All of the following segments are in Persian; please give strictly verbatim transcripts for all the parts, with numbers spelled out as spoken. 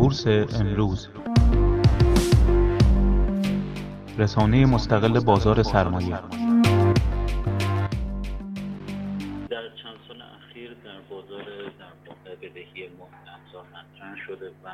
بورس امروز، رسانه مستقل بازار سرمایه. در چند سال اخیر در بازار در واقع بدهی افزار مطرح شده و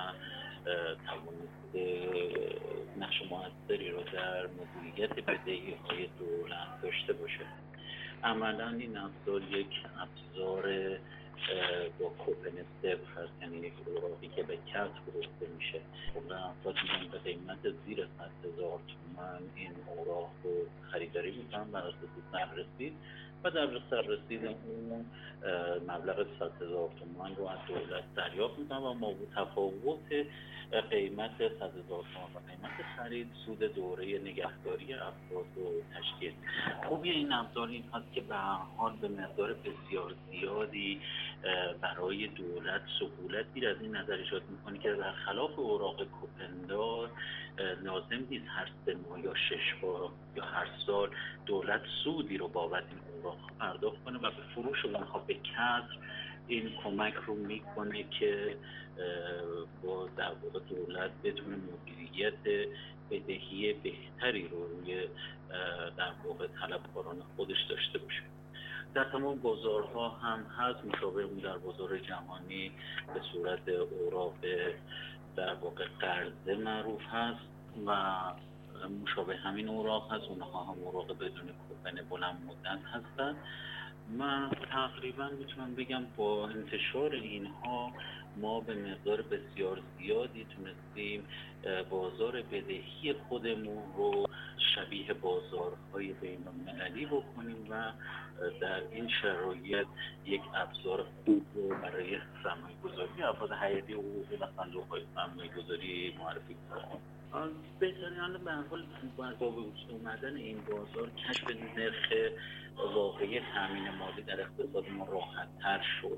توانسته نقش موثری رو در مدیریت بدهی‌های دولت داشته باشه. عملاً این ابزار یک ابزار با کوپن صفر هست، یعنی یک اوراقی که به کسب فروخته میشه و افراد میان به قیمت زیر صد هزار تومان این اوراق رو خریداری میکنن بر اساس سررسید و در سررسید اون مبلغ صد هزار تومان رو از دولت دریافت میکنن و ما تفاوت قیمت صد هزار تومان و قیمت خرید سود دوره نگهداری افراد رو تشکیل میده. خوبی این ابزار این هست که به هر حال به مقدار بسیار زیادی برای دولت سهولتی از این نظر ایجاد میکنه که برخلاف اوراق کوپندار لازم نیست هر سه ماه یا شش ماه یا هر سال دولت سودی رو بابت این اوراق پرداخت کنه و به فروش اونها به کسر این کمک رو میکنه که با در واقع دولت بتونه مدیریت بدهی بهتری رو روی در واقع طلبکاران خودش داشته باشه. در تمام بازارها هم هست، مشابه اون در بازار جهانی به صورت اوراق در واقع قرضه معروف هست و مشابه همین اوراق هست، اونها هم اوراق بدون کوپن بلند مدت هستند. من تقریبا میتونم بگم با انتشار اینها ما به مقدار بسیار زیادی تونستیم بازار بدهی خودمون رو شبیه بازارهای بین المللی بکنیم و در این شرایط یک ابزار خوب رو برای سرمایه گذاری افراد حیاتی حقوقی و صندوق‌های سرمایه گذاری معرفی کنیم. بهترین به هر حال با وجود اومدن این بازار کشف نرخ واقعی تامین مالی در اقتصاد ما راحت‌تر شد.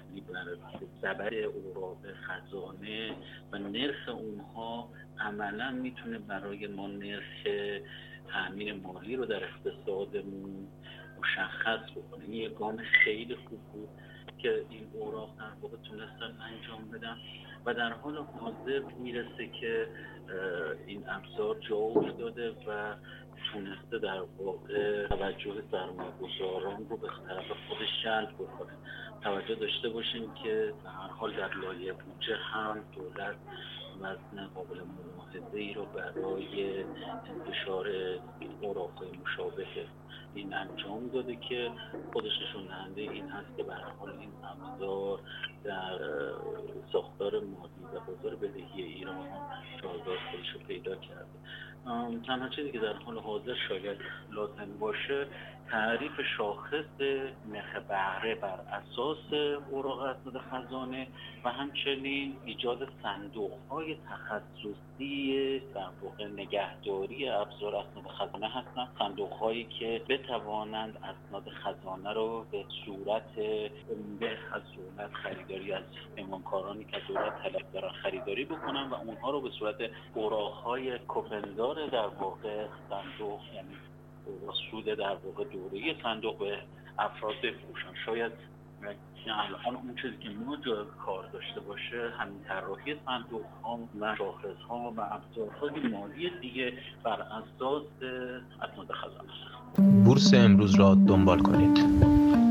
زبر اوراق خزانه و نرخ اونها عملاً میتونه برای ما نرخ تامین مالی رو در اقتصادمون مشخص بکنه. این یک گام خیلی خوب بود که این اوراق در واقع تونستن انجام بدن و در حال حاضر میرسه که این ابزار جا افتاده و تونسته در واقع توجه سرمایه‌گذاران رو به طرف خودش جلب بکنه. توجه داشته باشیم که در هر حال در لایحه بودجه هم دولت وزن قابل ملاحظه‌ای رو برای انتشار اوراق‌های مشابه این انجام داده که خودش نشون دهنده این هست که به هر حال این ابزار در ساختار مالی و بازار بدهی ایران جایگاه خودش رو پیدا کرده. تنها چیزی که در حال حاضر شاید لازم باشه تعریف شاخص نرخ بهره بر اساس اوراق اسناد خزانه و همچنین ایجاد صندوق‌های تخصصی در واقع نگهداری ابزار اسناد خزانه هستند، صندوق‌هایی که بتوانند اسناد خزانه رو به صورت عمده از دولت خریداری از پیمانکارانی که دولت طلب دارن خریداری بکنن و اونها رو به صورت اوراق‌های کوپندار در واقع صندوق، یعنی سود در واقع دوره صندوق به افراد بفروشن. شاید الان اون چیزی که ما جای کار داشته باشه همین طراحی صندوق ها و شاخص ها و ابزارهای مالی دیگه بر اساس اسناد خزانه. بورس امروز را دنبال کنید.